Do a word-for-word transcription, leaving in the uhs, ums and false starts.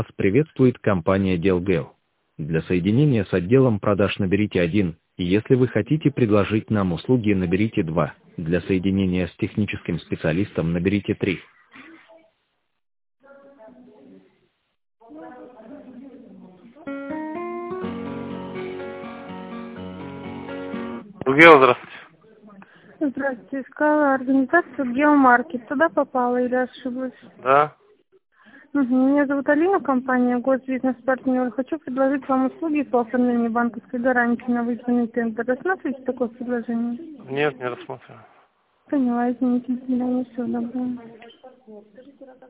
Вас приветствует компания Делгео. Для соединения с отделом продаж наберите один, и если вы хотите предложить нам услуги, наберите два. Для соединения с техническим специалистом наберите три. Гео, здравствуйте. Здравствуйте, искала организацию Геомаркет. Туда попала или ошиблась? Да. Угу. Меня зовут Алина, компания Госбизнес-партнер. Хочу предложить вам услуги по оформлению банковской гарантии на вызванный тендер. Рассматриваете такое предложение? Нет, не рассматриваю. Поняла, извините, до свидания, всего доброго.